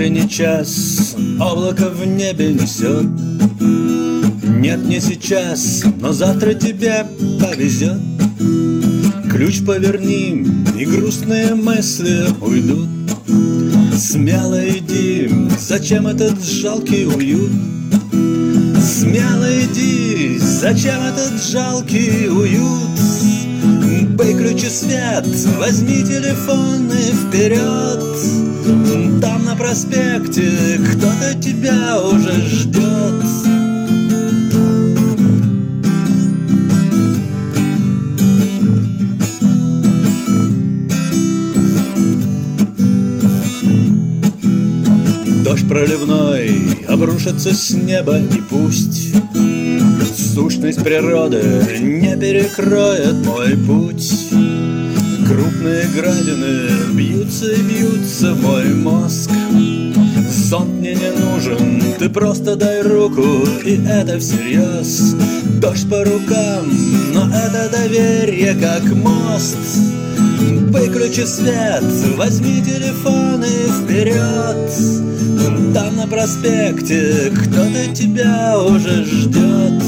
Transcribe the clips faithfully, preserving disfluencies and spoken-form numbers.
времени час облако в небе несет. Нет, не сейчас, но завтра тебе повезет. Ключ поверни, и грустные мысли уйдут. Смело иди, зачем этот жалкий уют? Смело иди, зачем этот жалкий уют? Выключи свет, возьми телефон и вперед. Там на проспекте кто-то тебя уже ждет. Дождь проливной обрушится с неба, и пусть сущность природы не перекроет мой путь. Крупные градины бьются и бьются в мой мозг. Зонт мне не нужен, ты просто дай руку, и это всерьез. Дождь по рукам, но это доверие как мост. Выключи свет, возьми телефон и вперед. Там на проспекте кто-то тебя уже ждет.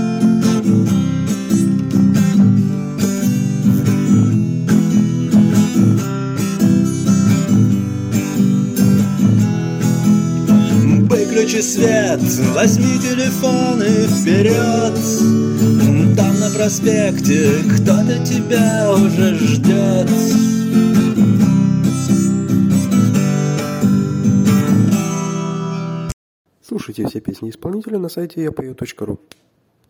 Выключи свет, возьми телефон и вперед. Там на проспекте кто-то тебя уже ждет. Слушайте все песни исполнителя на сайте я пою точка ру.